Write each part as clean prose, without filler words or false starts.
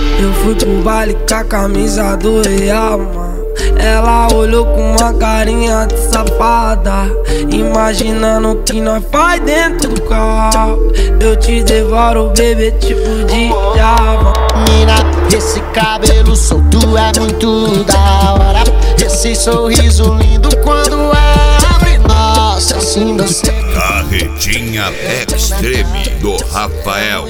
Eu fui pro baile com a camisa do Real, mano. Ela olhou com uma carinha de safada, imaginando o que nós faz dentro do carro. Eu te devoro, bebê, tipo de Java. Mina, esse cabelo solto é muito da hora. Esse sorriso lindo quando abre, nossa, assim você. Carretinha Extreme do Rafael.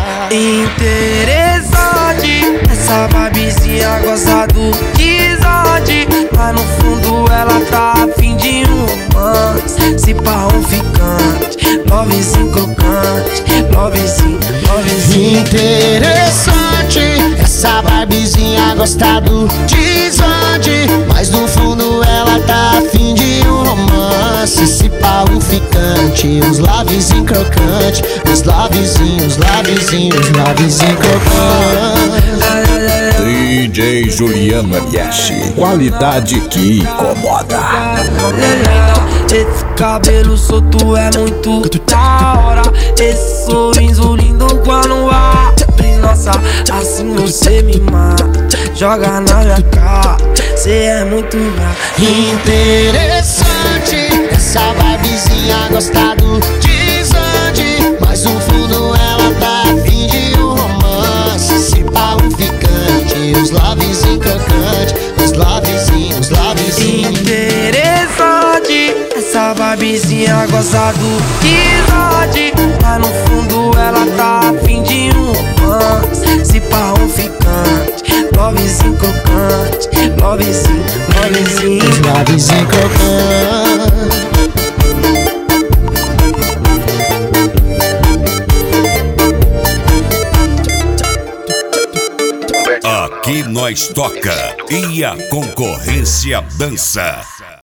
Interessante, essa babizinha gosta do desonde, mas no fundo ela tá afim de um romance. Se pá um ficante, lovezinho crocante, lovezinho. Interessante, essa barbizinha gosta do desonde, mas no fundo ela tá afim de um romance. Se pá um ficante, os lavezinho crocante, os lavezinhos crocante. DJ Juliano MS, qualidade que incomoda. Esse cabelo solto é muito da hora. Esse sorriso lindo quando abre, nossa, assim você me mata. Joga na minha cara, cê é muito bravo. Interessante, essa barbizinha gosta do desonde, mas no fundo ela tá afim de um romance. Se pá um ficante, os lavezinho crocante, os lavezinhos. Interessante, essa babizinha gosta do desonde, mas no fundo ela tá afim de um romance. Se pá um ficante, lovezinho crocante, lovezinho crocante. Aqui nós toca e a concorrência dança.